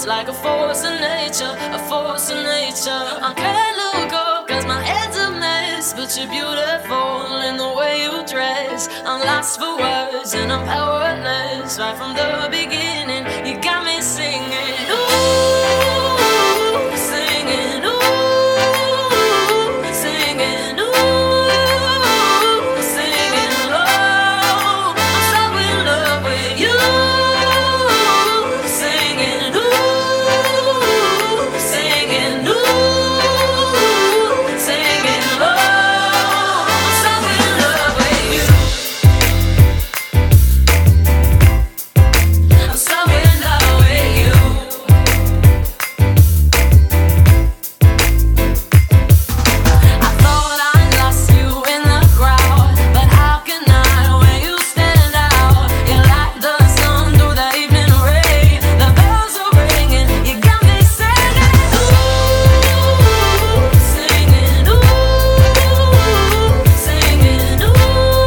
like a force of nature, a force of nature. I can't look up cause my head's a mess, but you're beautiful in the way you dress. I'm lost for words and I'm powerless. Right from the beginning, you got me singing. Ooh, singing, ooh, singing, ooh, singing, oh, I'm so in love with you. Singing, ooh, singing, ooh, singing, oh, I'm so in love with you. I'm so in love with you. I thought I lost you in the crowd, but how can I when you stand out? You're like the sun through the evening rain. The bells are ringing, you got me singing. Ooh, singing, ooh, singing, ooh,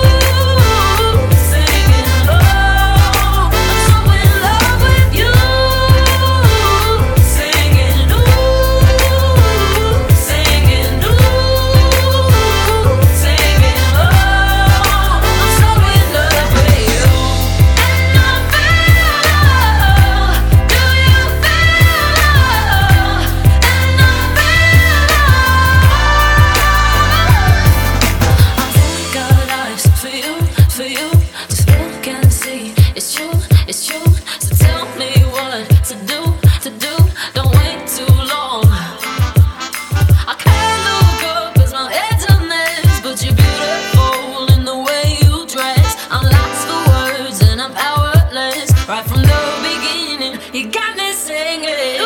singing, oh, I'm so in love with you. Singing, ooh, singing, ooh, singing, oh, I'm so in love with you. And I feel love. Do you feel love? And I feel love. I think I'd eyes for you, for you. Just look and see, it's true, it's true. So tell me what to do, to do. Don't wait too long. I can't look up cause my head's a mess, but you're beautiful in the way you dress. I'm lost for words and I'm powerless. Right from the beginning, you got me singing.